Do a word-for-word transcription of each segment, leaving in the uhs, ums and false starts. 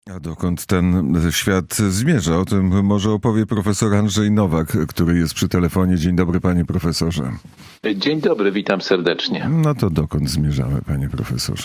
A dokąd ten świat zmierza? O tym może opowie profesor Andrzej Nowak, który jest przy telefonie. Dzień dobry, panie profesorze. Dzień dobry, witam serdecznie. No to dokąd zmierzamy, panie profesorze?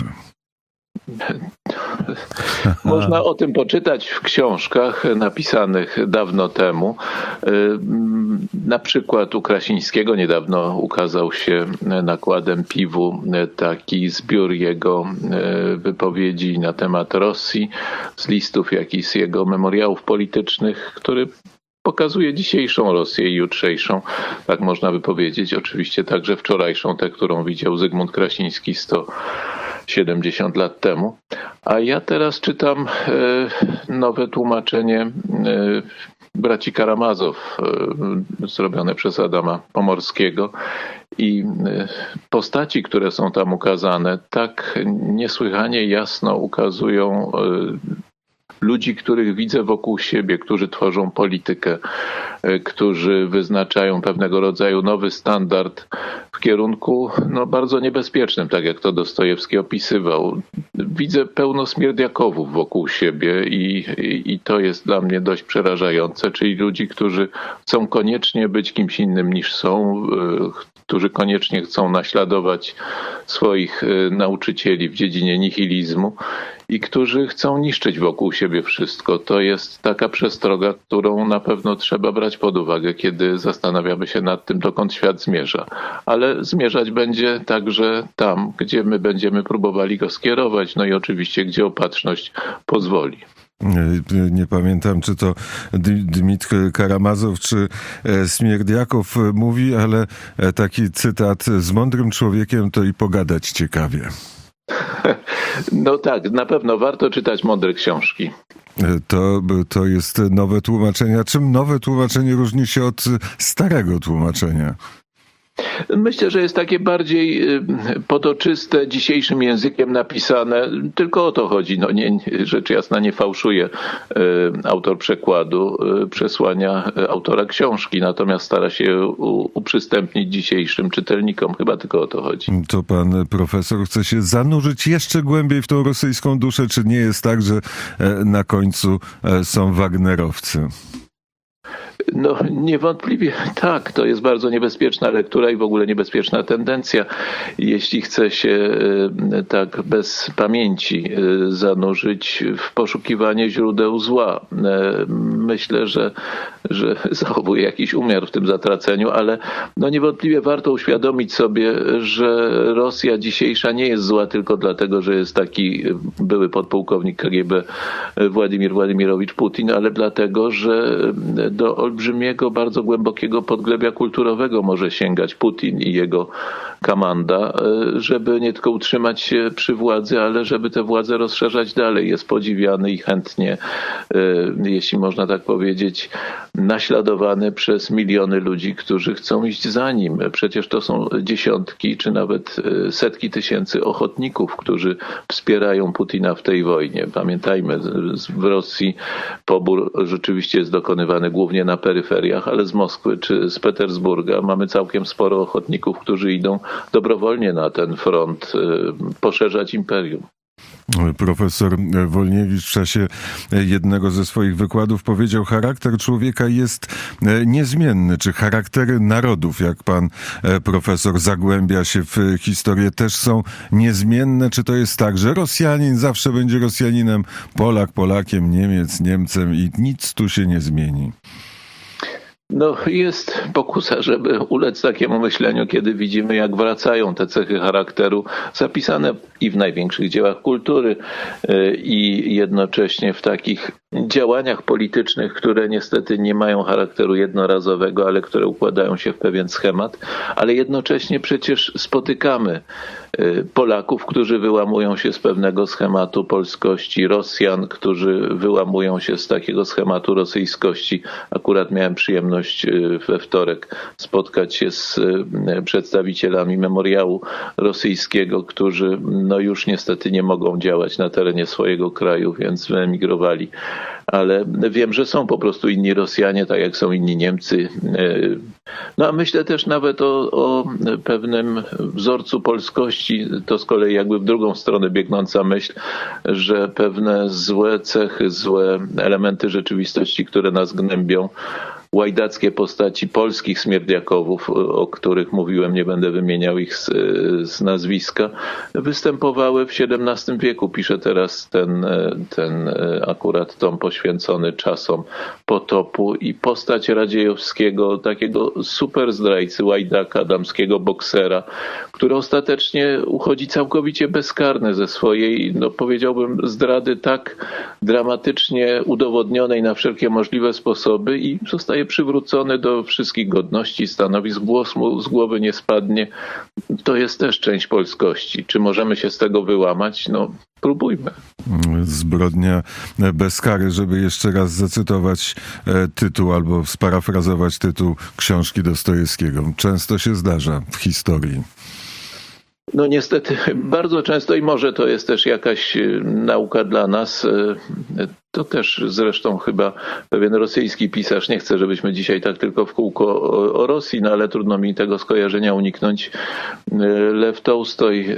Można o tym poczytać w książkach napisanych dawno temu. Na przykład u Krasińskiego niedawno ukazał się nakładem Piwu taki zbiór jego wypowiedzi na temat Rosji, z listów, jak i z jego memoriałów politycznych, który pokazuje dzisiejszą Rosję i jutrzejszą, tak można by powiedzieć. Oczywiście także wczorajszą, tę, którą widział Zygmunt Krasiński sto siedemdziesiąt lat temu. A ja teraz czytam e, nowe tłumaczenie e, braci Karamazow, e, zrobione przez Adama Pomorskiego. I e, postaci, które są tam ukazane, tak niesłychanie jasno ukazują e, ludzi, których widzę wokół siebie, którzy tworzą politykę, którzy wyznaczają pewnego rodzaju nowy standard w kierunku no, bardzo niebezpiecznym, tak jak to Dostojewski opisywał. Widzę pełno śmierdziakowów wokół siebie i, i, i to jest dla mnie dość przerażające, czyli ludzi, którzy chcą koniecznie być kimś innym niż są, którzy koniecznie chcą naśladować swoich nauczycieli w dziedzinie nihilizmu i którzy chcą niszczyć wokół siebie wszystko. To jest taka przestroga, którą na pewno trzeba brać pod uwagę, kiedy zastanawiamy się nad tym, dokąd świat zmierza. Ale zmierzać będzie także tam, gdzie my będziemy próbowali go skierować, no i oczywiście, gdzie opatrzność pozwoli. Nie, nie pamiętam, czy to Dmitr Karamazow, czy Śmierdziakow mówi, ale taki cytat: z mądrym człowiekiem to i pogadać ciekawie. No tak, na pewno warto czytać mądre książki. To, to jest nowe tłumaczenie. Czym nowe tłumaczenie różni się od starego tłumaczenia? Myślę, że jest takie bardziej potoczyste, dzisiejszym językiem napisane. Tylko o to chodzi. No nie, rzecz jasna nie fałszuje autor przekładu przesłania autora książki, natomiast stara się uprzystępnić dzisiejszym czytelnikom. Chyba tylko o to chodzi. To pan profesor chce się zanurzyć jeszcze głębiej w tą rosyjską duszę, czy nie jest tak, że na końcu są Wagnerowcy? No niewątpliwie tak, to jest bardzo niebezpieczna lektura i w ogóle niebezpieczna tendencja, jeśli chce się tak bez pamięci zanurzyć w poszukiwanie źródeł zła. Myślę, że, że zachowuje jakiś umiar w tym zatraceniu, ale no niewątpliwie warto uświadomić sobie, że Rosja dzisiejsza nie jest zła tylko dlatego, że jest taki były podpułkownik K G B Władimir Władimirowicz Putin, ale dlatego, że do olbrzymiego, bardzo głębokiego podglebia kulturowego może sięgać Putin i jego komanda, żeby nie tylko utrzymać się przy władzy, ale żeby tę władzę rozszerzać dalej. Jest podziwiany i chętnie, jeśli można tak powiedzieć, naśladowany przez miliony ludzi, którzy chcą iść za nim. Przecież to są dziesiątki czy nawet setki tysięcy ochotników, którzy wspierają Putina w tej wojnie. Pamiętajmy, w Rosji pobór rzeczywiście jest dokonywany głównie na peryferiach, ale z Moskwy czy z Petersburga mamy całkiem sporo ochotników, którzy idą dobrowolnie na ten front poszerzać imperium. Profesor Wolniewicz w czasie jednego ze swoich wykładów powiedział: charakter człowieka jest niezmienny. Czy charaktery narodów, jak pan profesor zagłębia się w historię, też są niezmienne? Czy to jest tak, że Rosjanin zawsze będzie Rosjaninem, Polak Polakiem, Niemiec Niemcem i nic tu się nie zmieni? No jest pokusa, żeby ulec takiemu myśleniu, kiedy widzimy, jak wracają te cechy charakteru zapisane i w największych dziełach kultury i jednocześnie w takich działaniach politycznych, które niestety nie mają charakteru jednorazowego, ale które układają się w pewien schemat, ale jednocześnie przecież spotykamy Polaków, którzy wyłamują się z pewnego schematu polskości, Rosjan, którzy wyłamują się z takiego schematu rosyjskości. Akurat miałem przyjemność we wtorek spotkać się z przedstawicielami memoriału rosyjskiego, którzy no już niestety nie mogą działać na terenie swojego kraju, więc wyemigrowali. Ale wiem, że są po prostu inni Rosjanie, tak jak są inni Niemcy, No a myślę też nawet o, o pewnym wzorcu polskości, to z kolei jakby w drugą stronę biegnąca myśl, że pewne złe cechy, złe elementy rzeczywistości, które nas gnębią, łajdackie postaci polskich śmierdziakowów, o których mówiłem, nie będę wymieniał ich z, z nazwiska, występowały w siedemnastym wieku. Piszę teraz ten, ten akurat tom poświęcony czasom potopu i postać Radziejowskiego, takiego super zdrajcy, łajdaka, damskiego boksera, który ostatecznie uchodzi całkowicie bezkarny ze swojej, no powiedziałbym, zdrady tak dramatycznie udowodnionej na wszelkie możliwe sposoby i zostaje przywrócony do wszystkich godności, stanowisk, włos mu z głowy nie spadnie. To jest też część polskości. Czy możemy się z tego wyłamać? No, próbujmy. Zbrodnia bez kary, żeby jeszcze raz zacytować tytuł albo sparafrazować tytuł książki Dostojewskiego. Często się zdarza w historii. No niestety bardzo często i może to jest też jakaś nauka dla nas. To też zresztą chyba pewien rosyjski pisarz, nie chcę, żebyśmy dzisiaj tak tylko w kółko o, o Rosji, no ale trudno mi tego skojarzenia uniknąć. Lew Tołstoj,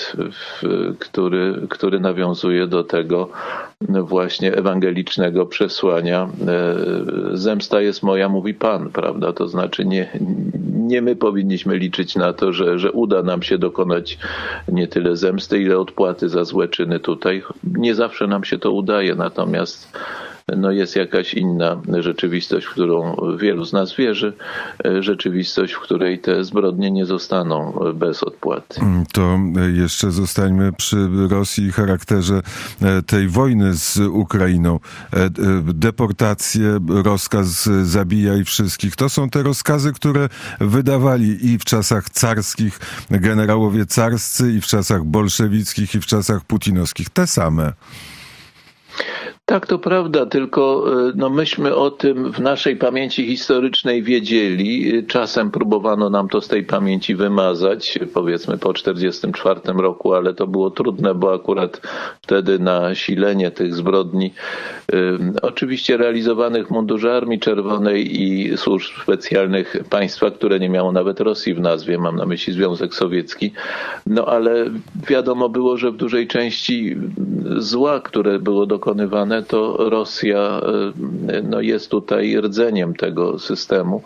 który, który nawiązuje do tego właśnie ewangelicznego przesłania. Zemsta jest moja, mówi Pan, prawda? To znaczy nie, nie my powinniśmy liczyć na to, że, że uda nam się dokonać nie tyle zemsty, ile odpłaty za złe czyny tutaj. Nie zawsze nam się to udaje, natomiast no jest jakaś inna rzeczywistość, w którą wielu z nas wierzy, rzeczywistość, w której te zbrodnie nie zostaną bez odpłaty. To jeszcze zostańmy przy Rosji i charakterze tej wojny z Ukrainą. Deportacje, rozkaz zabijaj wszystkich. To są te rozkazy, które wydawali i w czasach carskich generałowie carscy, i w czasach bolszewickich, i w czasach putinowskich. Te same. Tak, to prawda, tylko no myśmy o tym w naszej pamięci historycznej wiedzieli. Czasem próbowano nam to z tej pamięci wymazać, powiedzmy po czterdziestym czwartym roku, ale to było trudne, bo akurat wtedy nasilenie tych zbrodni, y, oczywiście realizowanych w mundurze Armii Czerwonej i służb specjalnych państwa, które nie miało nawet Rosji w nazwie, mam na myśli Związek Sowiecki, no ale wiadomo było, że w dużej części zła, które było dokonywane, to Rosja no, jest tutaj rdzeniem tego systemu.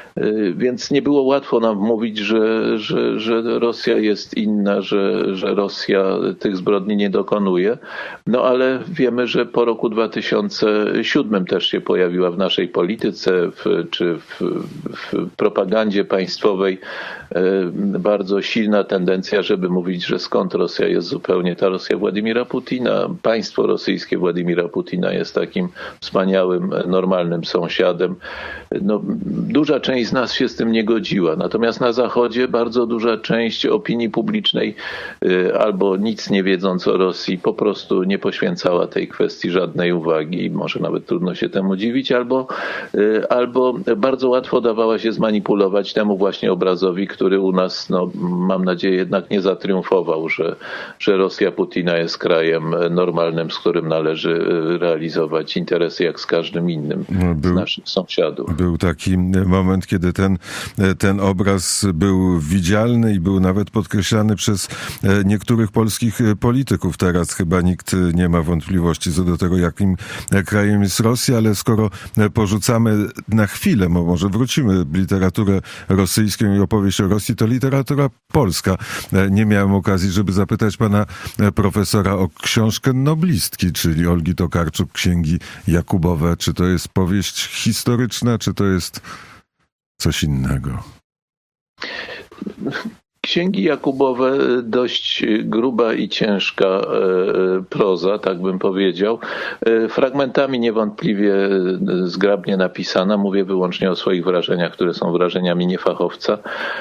Więc nie było łatwo nam mówić, że, że, że Rosja jest inna, że, że Rosja tych zbrodni nie dokonuje. No ale wiemy, że po roku dwa tysiące siódmym też się pojawiła w naszej polityce w, czy w, w propagandzie państwowej bardzo silna tendencja, żeby mówić, że skąd Rosja jest zupełnie ta Rosja Władimira Putina. Państwo rosyjskie Władimira Putina jest takim wspaniałym, normalnym sąsiadem. No, duża część z nas się z tym nie godziła. Natomiast na Zachodzie bardzo duża część opinii publicznej albo nic nie wiedząc o Rosji po prostu nie poświęcała tej kwestii żadnej uwagi. Może nawet trudno się temu dziwić. Albo, albo bardzo łatwo dawała się zmanipulować temu właśnie obrazowi, który u nas, no, mam nadzieję, jednak nie zatriumfował, że, że Rosja Putina jest krajem normalnym, z którym należy realizować interesy jak z każdym innym był, z naszych sąsiadów. Był taki moment, kiedy ten, ten obraz był widzialny i był nawet podkreślany przez niektórych polskich polityków. Teraz chyba nikt nie ma wątpliwości co do tego, jakim krajem jest Rosja, ale skoro porzucamy na chwilę, bo może wrócimy literaturę rosyjską i opowieść o Rosji, to literatura polska. Nie miałem okazji, żeby zapytać pana profesora o książkę noblistki, czyli Olgi Tokarczuk, Księgi Jakubowe. Czy to jest powieść historyczna, czy to jest coś innego? Księgi Jakubowe, dość gruba i ciężka proza, tak bym powiedział. Fragmentami niewątpliwie zgrabnie napisana. Mówię wyłącznie o swoich wrażeniach, które są wrażeniami niefachowca.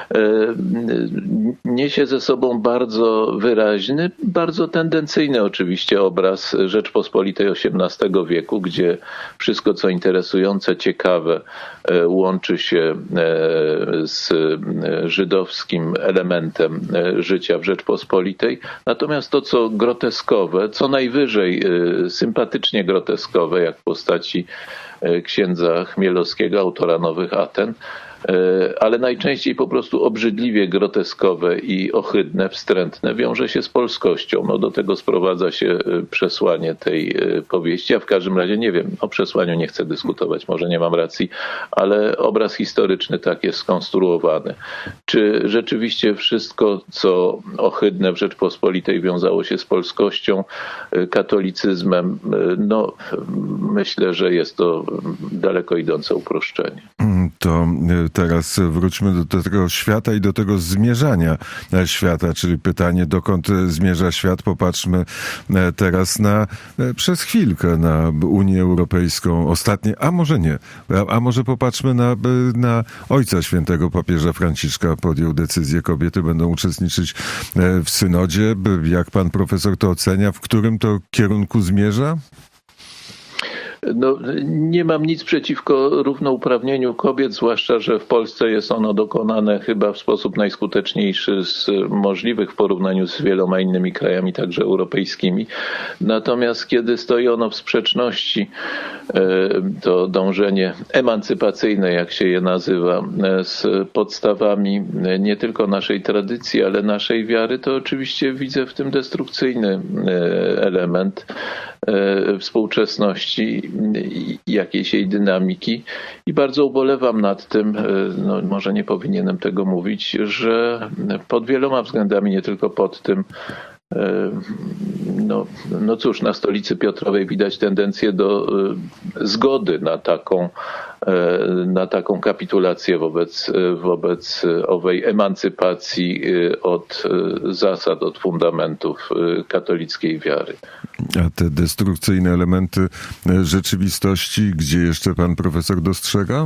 Niesie ze sobą bardzo wyraźny, bardzo tendencyjny oczywiście obraz Rzeczpospolitej osiemnastego wieku, gdzie wszystko, co interesujące, ciekawe, łączy się z żydowskim elementem życia w Rzeczpospolitej. Natomiast to, co groteskowe, co najwyżej sympatycznie groteskowe, jak w postaci księdza Chmielowskiego, autora Nowych Aten, ale najczęściej po prostu obrzydliwie groteskowe i ohydne, wstrętne, wiąże się z polskością. No do tego sprowadza się przesłanie tej powieści, a w każdym razie nie wiem, o przesłaniu nie chcę dyskutować, może nie mam racji, ale obraz historyczny tak jest skonstruowany. Czy rzeczywiście wszystko, co ohydne w Rzeczpospolitej wiązało się z polskością, katolicyzmem, no myślę, że jest to daleko idące uproszczenie. To teraz wróćmy do tego świata i do tego zmierzania świata, czyli pytanie, dokąd zmierza świat. Popatrzmy teraz na, przez chwilkę na Unię Europejską. Ostatnie, a może nie, a, a może popatrzmy na, na Ojca Świętego papieża Franciszka. Podjął decyzję, kobiety będą uczestniczyć w synodzie. Jak pan profesor to ocenia? W którym to kierunku zmierza? No, nie mam nic przeciwko równouprawnieniu kobiet, zwłaszcza że w Polsce jest ono dokonane chyba w sposób najskuteczniejszy z możliwych w porównaniu z wieloma innymi krajami, także europejskimi. Natomiast kiedy stoi ono w sprzeczności, to dążenie emancypacyjne, jak się je nazywa, z podstawami nie tylko naszej tradycji, ale naszej wiary, to oczywiście widzę w tym destrukcyjny element współczesności, jakiejś jej dynamiki i bardzo ubolewam nad tym, no może nie powinienem tego mówić, że pod wieloma względami, nie tylko pod tym, no, no cóż, na stolicy Piotrowej widać tendencję do zgody na taką, na taką kapitulację wobec, wobec owej emancypacji od zasad, od fundamentów katolickiej wiary. A te destrukcyjne elementy rzeczywistości, gdzie jeszcze pan profesor dostrzega?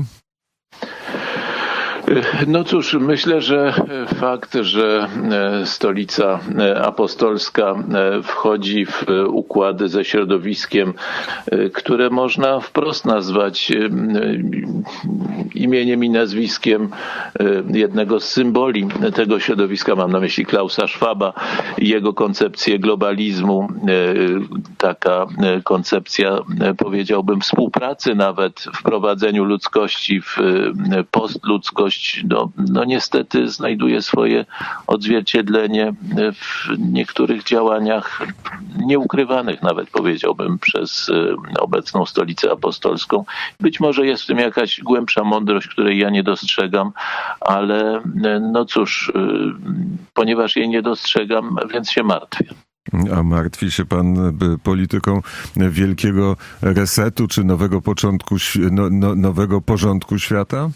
No cóż, myślę, że fakt, że Stolica Apostolska wchodzi w układy ze środowiskiem, które można wprost nazwać imieniem i nazwiskiem jednego z symboli tego środowiska, mam na myśli Klausa Schwaba i jego koncepcję globalizmu, taka koncepcja, powiedziałbym, współpracy nawet w prowadzeniu ludzkości w postludzkość, No, no niestety znajduje swoje odzwierciedlenie w niektórych działaniach nieukrywanych nawet, powiedziałbym, przez obecną Stolicę Apostolską. Być może jest w tym jakaś głębsza mądrość, której ja nie dostrzegam, ale no cóż, ponieważ jej nie dostrzegam, więc się martwię. A martwi się pan polityką wielkiego resetu czy nowego początku, no, no, nowego porządku świata?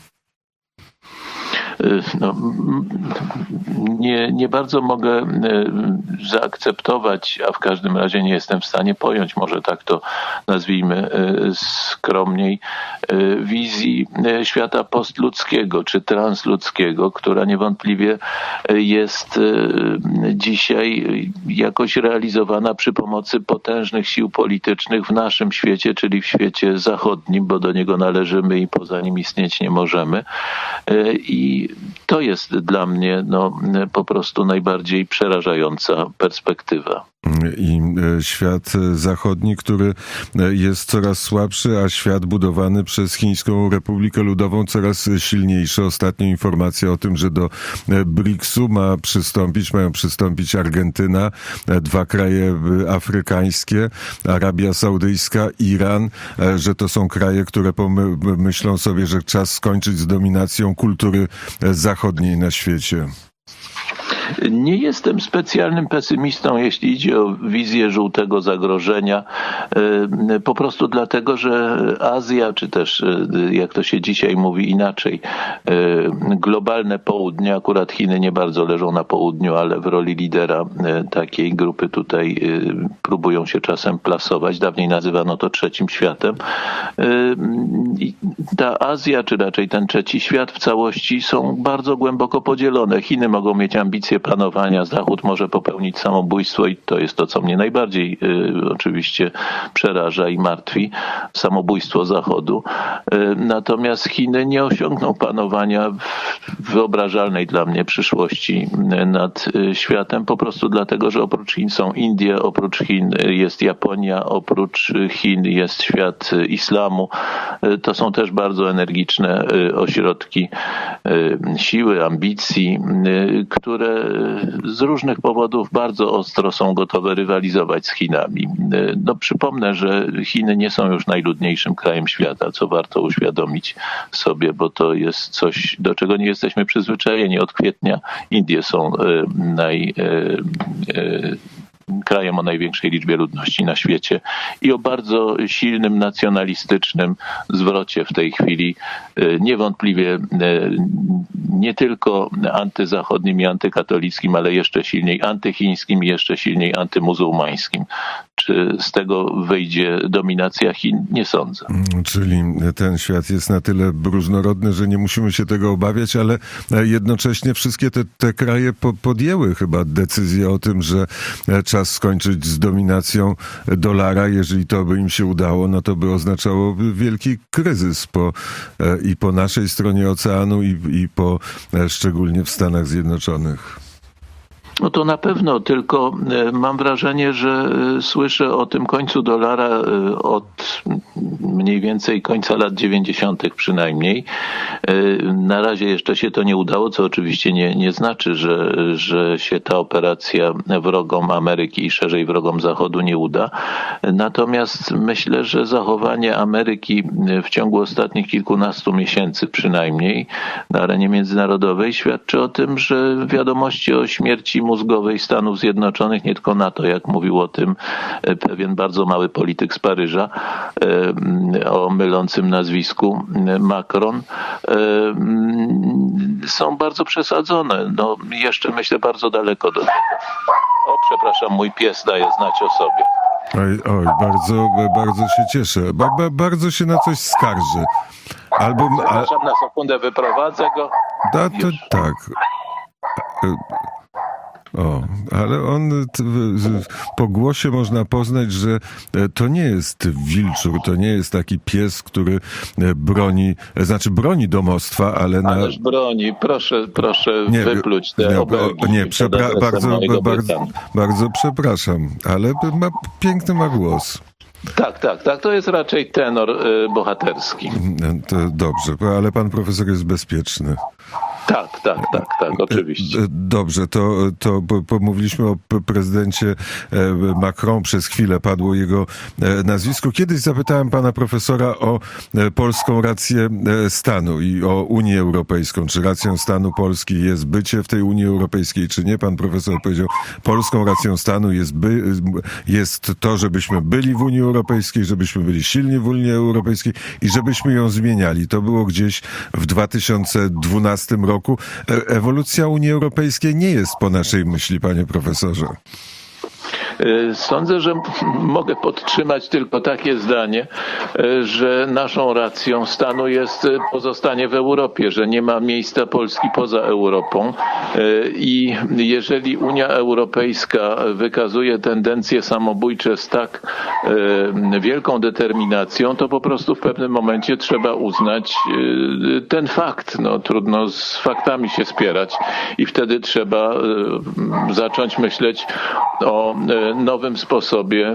No, nie, nie bardzo mogę zaakceptować, a w każdym razie nie jestem w stanie pojąć, może tak to nazwijmy skromniej, wizji świata postludzkiego czy transludzkiego, która niewątpliwie jest dzisiaj jakoś realizowana przy pomocy potężnych sił politycznych w naszym świecie, czyli w świecie zachodnim, bo do niego należymy i poza nim istnieć nie możemy. I to jest dla mnie no, po prostu najbardziej przerażająca perspektywa. I świat zachodni, który jest coraz słabszy, a świat budowany przez Chińską Republikę Ludową coraz silniejszy. Ostatnia informacja o tym, że do briksu ma przystąpić, mają przystąpić Argentyna, dwa kraje afrykańskie, Arabia Saudyjska, Iran, że to są kraje, które pomyślą sobie, że czas skończyć z dominacją kultury zachodniej na świecie. Nie jestem specjalnym pesymistą, jeśli idzie o wizję żółtego zagrożenia. Po prostu dlatego, że Azja, czy też jak to się dzisiaj mówi inaczej, globalne południe, akurat Chiny nie bardzo leżą na południu, ale w roli lidera takiej grupy tutaj próbują się czasem plasować. Dawniej nazywano to trzecim światem. Ta Azja, czy raczej ten trzeci świat w całości są bardzo głęboko podzielone. Chiny mogą mieć ambicje szczycie panowania Zachód może popełnić samobójstwo i to jest to, co mnie najbardziej y, oczywiście przeraża i martwi, samobójstwo Zachodu. Y, natomiast Chiny nie osiągną panowania w wyobrażalnej dla mnie przyszłości nad y, światem, po prostu dlatego, że oprócz Chin są Indie, oprócz Chin jest Japonia, oprócz Chin jest świat islamu. Y, to są też bardzo energiczne y, ośrodki y, siły, ambicji, y, które z różnych powodów bardzo ostro są gotowe rywalizować z Chinami. No przypomnę, że Chiny nie są już najludniejszym krajem świata, co warto uświadomić sobie, bo to jest coś, do czego nie jesteśmy przyzwyczajeni. Od kwietnia Indie są y, naj... Y, y, krajem o największej liczbie ludności na świecie i o bardzo silnym nacjonalistycznym zwrocie w tej chwili, niewątpliwie nie tylko antyzachodnim i antykatolickim, ale jeszcze silniej antychińskim i jeszcze silniej antymuzułmańskim. Czy z tego wyjdzie dominacja Chin? Nie sądzę. Czyli ten świat jest na tyle różnorodny, że nie musimy się tego obawiać, ale jednocześnie wszystkie te, te kraje po, podjęły chyba decyzję o tym, że czas skończyć z dominacją dolara. Jeżeli to by im się udało, no to by oznaczało wielki kryzys po, i po naszej stronie oceanu, i, i po szczególnie w Stanach Zjednoczonych. No to na pewno, tylko mam wrażenie, że słyszę o tym końcu dolara od mniej więcej końca lat dziewięćdziesiątych przynajmniej. Na razie jeszcze się to nie udało, co oczywiście nie, nie znaczy, że, że się ta operacja wrogom Ameryki i szerzej wrogom Zachodu nie uda. Natomiast myślę, że zachowanie Ameryki w ciągu ostatnich kilkunastu miesięcy przynajmniej na arenie międzynarodowej świadczy o tym, że wiadomości o śmierci mózgowej Stanów Zjednoczonych, nie tylko NATO, jak mówił o tym pewien bardzo mały polityk z Paryża o mylącym nazwisku Macron, są bardzo przesadzone. No, jeszcze myślę bardzo daleko do tego. O, przepraszam, mój pies daje znać o sobie. Oj, oj, bardzo, bardzo się cieszę. Ba, ba, bardzo się na coś skarży. Albo, przepraszam, na sekundę wyprowadzę go. Da, to, tak. O, ale on po głosie można poznać, że to nie jest wilczur, to nie jest taki pies, który broni, znaczy broni domostwa, ale na... Ależ broni, proszę, proszę nie, wypluć te nie, obelgi. Nie, przepra- bardzo, bardzo, bardzo przepraszam, ale ma, piękny ma głos. Tak, tak, tak. To jest raczej tenor y, bohaterski. To dobrze, ale pan profesor jest bezpieczny. Tak, tak, tak, tak, oczywiście. Dobrze, to, to pomówiliśmy o prezydencie Macron, przez chwilę padło jego nazwisko. Kiedyś zapytałem pana profesora o polską rację stanu i o Unię Europejską. Czy racją stanu Polski jest bycie w tej Unii Europejskiej, czy nie? Pan profesor powiedział, polską racją stanu jest, by, jest to, żebyśmy byli w Unii Europejskiej, żebyśmy byli silni w Unii Europejskiej i żebyśmy ją zmieniali. To było gdzieś w dwa tysiące dwunastym roku. Ewolucja Unii Europejskiej nie jest po naszej myśli, panie profesorze. Sądzę, że mogę podtrzymać tylko takie zdanie, że naszą racją stanu jest pozostanie w Europie, że nie ma miejsca Polski poza Europą i jeżeli Unia Europejska wykazuje tendencje samobójcze z tak wielką determinacją, to po prostu w pewnym momencie trzeba uznać ten fakt. No, trudno z faktami się spierać i wtedy trzeba zacząć myśleć o nowym sposobie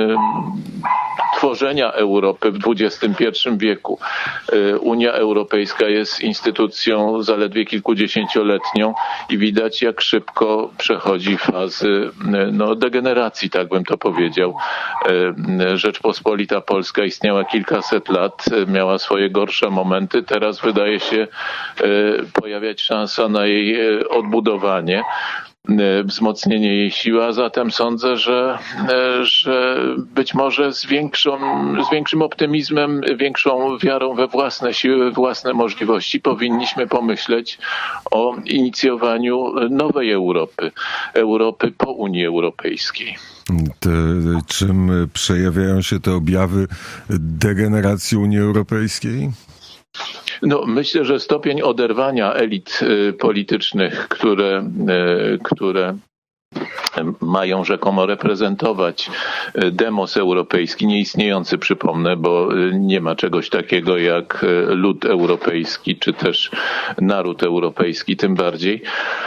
tworzenia Europy w dwudziestym pierwszym wieku. Unia Europejska jest instytucją zaledwie kilkudziesięcioletnią i widać, jak szybko przechodzi fazy no, degeneracji, tak bym to powiedział. Rzeczpospolita Polska istniała kilkaset lat, miała swoje gorsze momenty, teraz wydaje się pojawiać szansa na jej odbudowanie, wzmocnienie jej siły, a zatem sądzę, że, że być może z, większą, z większym optymizmem, większą wiarą we własne siły, własne możliwości powinniśmy pomyśleć o inicjowaniu nowej Europy, Europy po Unii Europejskiej. Te, czym przejawiają się te objawy degeneracji Unii Europejskiej? No, myślę, że stopień oderwania elit politycznych, które, które mają rzekomo reprezentować demos europejski, nieistniejący, przypomnę, bo nie ma czegoś takiego jak lud europejski, czy też naród europejski, tym bardziej.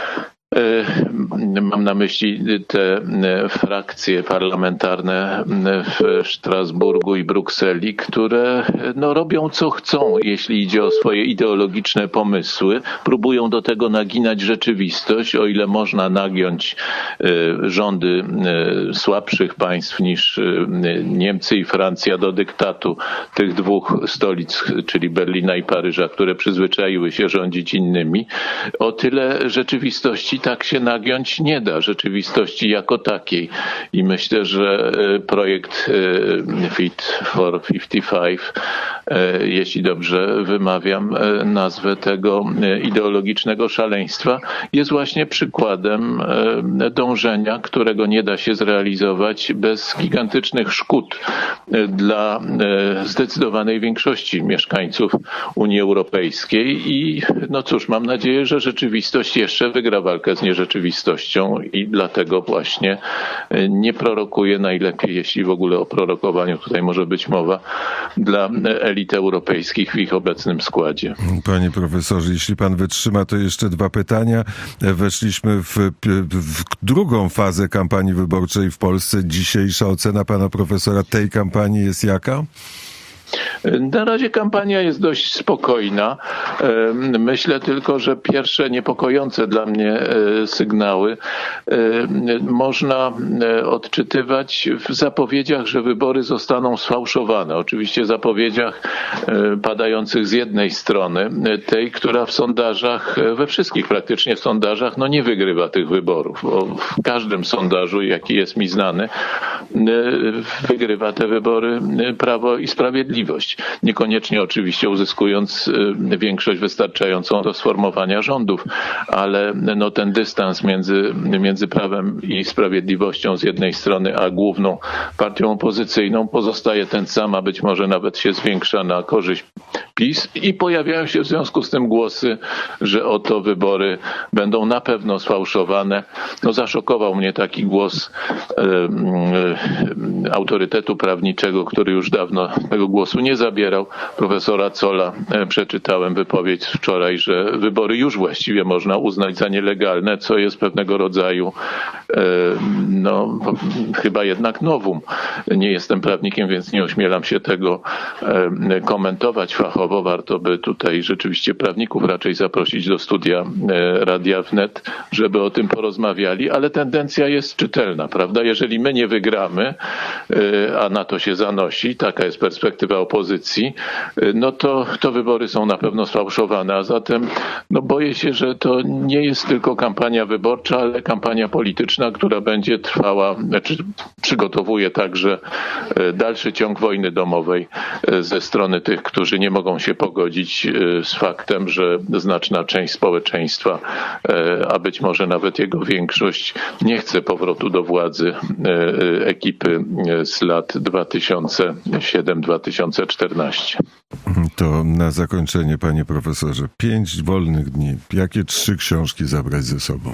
Mam na myśli te frakcje parlamentarne w Strasburgu i Brukseli, które no, robią co chcą, jeśli idzie o swoje ideologiczne pomysły. Próbują do tego naginać rzeczywistość, o ile można nagiąć rządy słabszych państw niż Niemcy i Francja do dyktatu tych dwóch stolic, czyli Berlina i Paryża, które przyzwyczaiły się rządzić innymi. O tyle rzeczywistości tak się nagiąć nie da, rzeczywistości jako takiej. I myślę, że projekt Fit for pięćdziesiąt pięć, jeśli dobrze wymawiam nazwę tego ideologicznego szaleństwa, jest właśnie przykładem dążenia, którego nie da się zrealizować bez gigantycznych szkód dla zdecydowanej większości mieszkańców Unii Europejskiej. I no cóż, mam nadzieję, że rzeczywistość jeszcze wygra walkę z nierzeczywistością i dlatego właśnie nie prorokuje najlepiej, jeśli w ogóle o prorokowaniu tutaj może być mowa, dla elit europejskich w ich obecnym składzie. Panie profesorze, jeśli pan wytrzyma, to jeszcze dwa pytania. Weszliśmy w, w drugą fazę kampanii wyborczej w Polsce. Dzisiejsza ocena pana profesora tej kampanii jest jaka? Na razie kampania jest dość spokojna. Myślę tylko, że pierwsze niepokojące dla mnie sygnały można odczytywać w zapowiedziach, że wybory zostaną sfałszowane. Oczywiście zapowiedziach padających z jednej strony, tej, która w sondażach, we wszystkich praktycznie sondażach, no nie wygrywa tych wyborów, bo w każdym sondażu, jaki jest mi znany, wygrywa te wybory Prawo i Sprawiedliwość. Niekoniecznie oczywiście uzyskując większość wystarczającą do sformowania rządów, ale no ten dystans między, między Prawem i Sprawiedliwością z jednej strony, a główną partią opozycyjną pozostaje ten sam, a być może nawet się zwiększa na korzyść PiS i pojawiają się w związku z tym głosy, że oto wybory będą na pewno sfałszowane. No zaszokował mnie taki głos e, e, autorytetu prawniczego, który już dawno tego głosu nie zabierał, profesora Zolla. E, przeczytałem wypowiedź wczoraj, że wybory już właściwie można uznać za nielegalne, co jest pewnego rodzaju e, no chyba jednak nowum. Nie jestem prawnikiem, więc nie ośmielam się tego e, komentować fachowo. Warto by tutaj rzeczywiście prawników raczej zaprosić do studia Radia Wnet, żeby o tym porozmawiali, ale tendencja jest czytelna, prawda? Jeżeli my nie wygramy, a na to się zanosi, taka jest perspektywa opozycji, no to, to wybory są na pewno sfałszowane, a zatem no boję się, że to nie jest tylko kampania wyborcza, ale kampania polityczna, która będzie trwała, znaczy przygotowuje także dalszy ciąg wojny domowej ze strony tych, którzy nie mogą się pogodzić z faktem, że znaczna część społeczeństwa, a być może nawet jego większość, nie chce powrotu do władzy ekipy z lat dwa tysiące siódmy do dwa tysiące czternastego. To na zakończenie, panie profesorze, pięć wolnych dni. Jakie trzy książki zabrać ze sobą?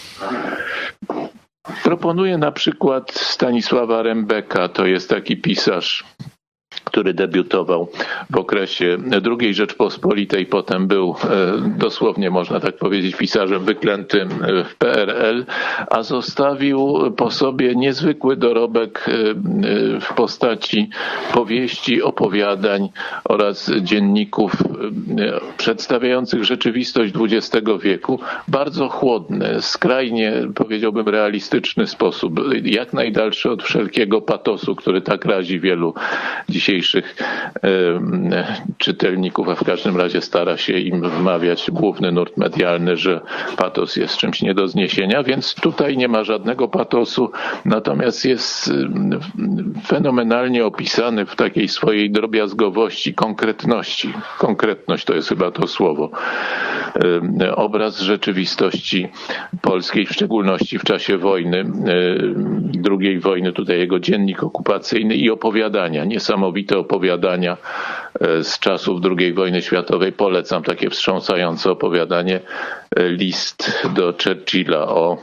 Proponuję na przykład Stanisława Rembeka, to jest taki pisarz, który debiutował w okresie drugiej Rzeczpospolitej, potem był dosłownie, można tak powiedzieć, pisarzem wyklętym w P R L, a zostawił po sobie niezwykły dorobek w postaci powieści, opowiadań oraz dzienników przedstawiających rzeczywistość dwudziestego wieku. Bardzo chłodny, skrajnie, powiedziałbym, realistyczny sposób, jak najdalszy od wszelkiego patosu, który tak razi wielu dzisiejszych czytelników, a w każdym razie stara się im wmawiać główny nurt medialny, że patos jest czymś nie do zniesienia, więc tutaj nie ma żadnego patosu, natomiast jest fenomenalnie opisany w takiej swojej drobiazgowości, konkretności. Konkretność to jest chyba to słowo. Obraz rzeczywistości polskiej, w szczególności w czasie wojny, drugiej wojny, tutaj jego dziennik okupacyjny i opowiadania, niesamowite opowiadania z czasów drugiej wojny światowej. Polecam takie wstrząsające opowiadanie, list do Churchilla o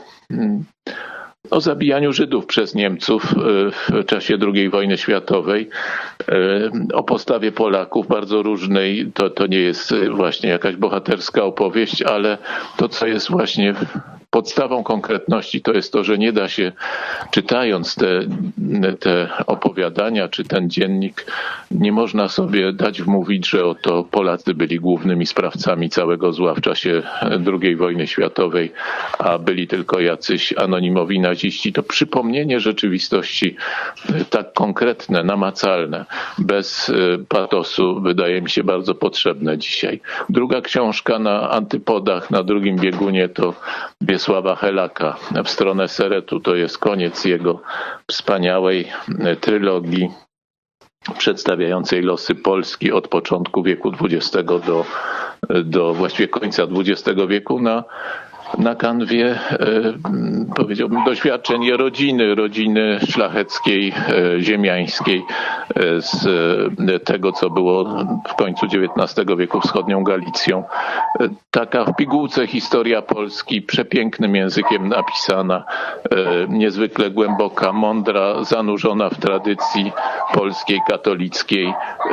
o zabijaniu Żydów przez Niemców w czasie drugiej wojny światowej, o postawie Polaków bardzo różnej. To, to nie jest właśnie jakaś bohaterska opowieść, ale to, co jest właśnie podstawą konkretności, to jest to, że nie da się, czytając te, te opowiadania czy ten dziennik, nie można sobie dać wmówić, że oto Polacy byli głównymi sprawcami całego zła w czasie drugiej wojny światowej, a byli tylko jacyś anonimowi naziści. To przypomnienie rzeczywistości tak konkretne, namacalne, bez patosu, wydaje mi się bardzo potrzebne dzisiaj. Druga książka na antypodach, na drugim biegunie, to Wiesława Helaka, W stronę Seretu. To jest koniec jego wspaniałej trylogii przedstawiającej losy Polski od początku wieku dwudziestego do, do właściwie końca dwudziestego wieku na na kanwie, powiedziałbym, doświadczeń rodziny, rodziny szlacheckiej, ziemiańskiej, z tego, co było w końcu dziewiętnastego wieku wschodnią Galicją. Taka w pigułce historia Polski, przepięknym językiem napisana, niezwykle głęboka, mądra, zanurzona w tradycji polskiej, katolickiej,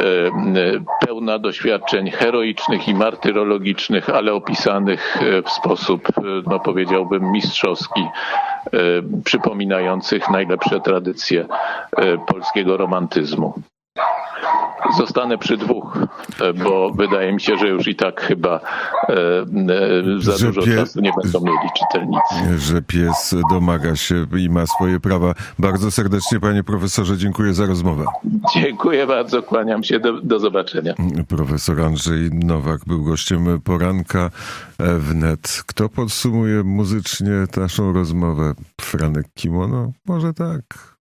pełna doświadczeń heroicznych i martyrologicznych, ale opisanych w sposób, no powiedziałbym, mistrzowski, przypominających najlepsze tradycje polskiego romantyzmu. Zostanę przy dwóch, bo wydaje mi się, że już i tak chyba za że dużo pie... czasu nie będą mieli czytelnicy. Że pies domaga się i ma swoje prawa. Bardzo serdecznie, panie profesorze, dziękuję za rozmowę. Dziękuję bardzo, kłaniam się, do, do zobaczenia. Profesor Andrzej Nowak był gościem poranka wnet. Kto podsumuje muzycznie naszą rozmowę? Franek Kimono? Może tak.